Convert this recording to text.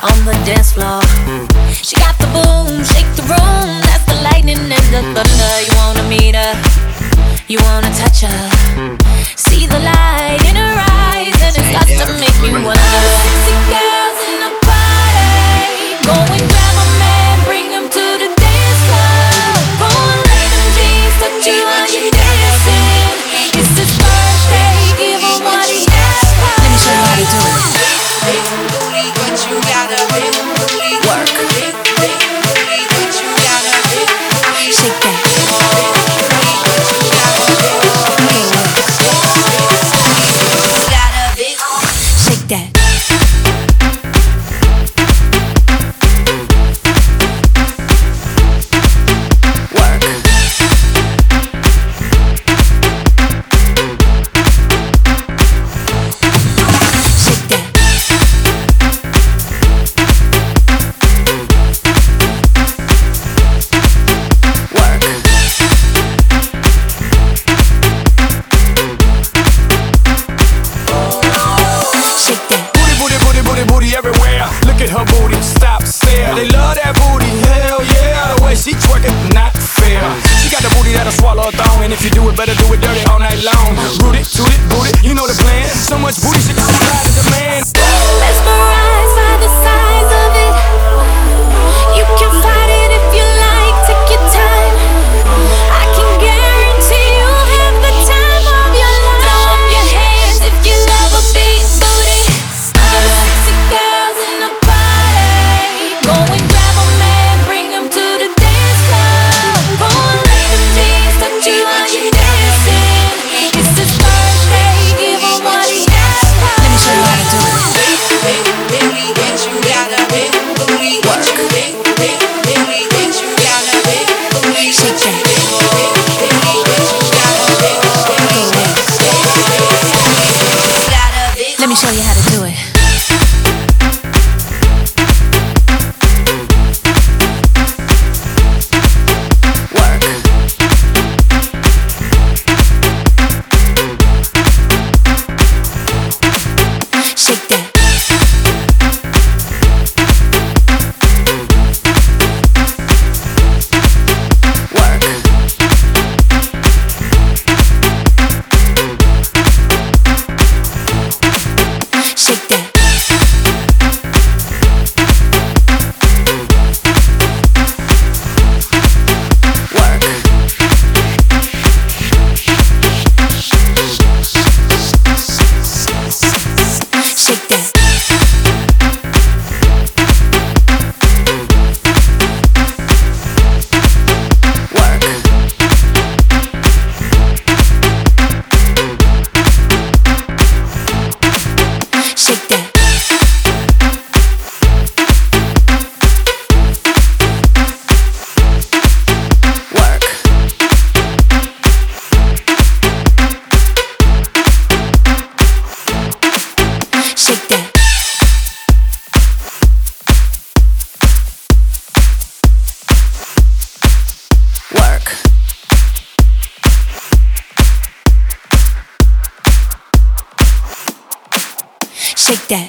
on the dance floor. She got the boom, shake the room. That's the lightning and the thunder. You wanna meet her, you wanna touch her. See the light in her eyes, and it starts to make me wonder. Sexy girls in the party, go and grab a man, bring him to the dance floor. Go and let them jeans touch you while you're dancing. It's his birthday, give him what he asked for. Let me show you how to do it. Work. Shake that. Shake that. Work. Shake that. Everywhere, look at her booty, stop, stare. They love that booty, hell yeah. The way she twerking, not fair. She got the booty that'll swallow a thong, and if you do it, better do it dirty all night long. Root it, toot it, boot it, you know the plan. So much booty, she got a demand. Mesmerized by the size of it. You can fight it if you like, take your time. I can guarantee you'll have the time of your life. Throw up your hands if you love a big booty. Sexy girls in the party, go and grab a man, bring him to the dance floor. Go and let them jeans touch you while you're dancing. It's his birthday, give him what he asked for. Let me show you how to do it. Let me show you how to do it. Work. Shake that. Work. Shake that. Work. Shake that. Work. Shake that. Work. Shake that. Work. Shake that.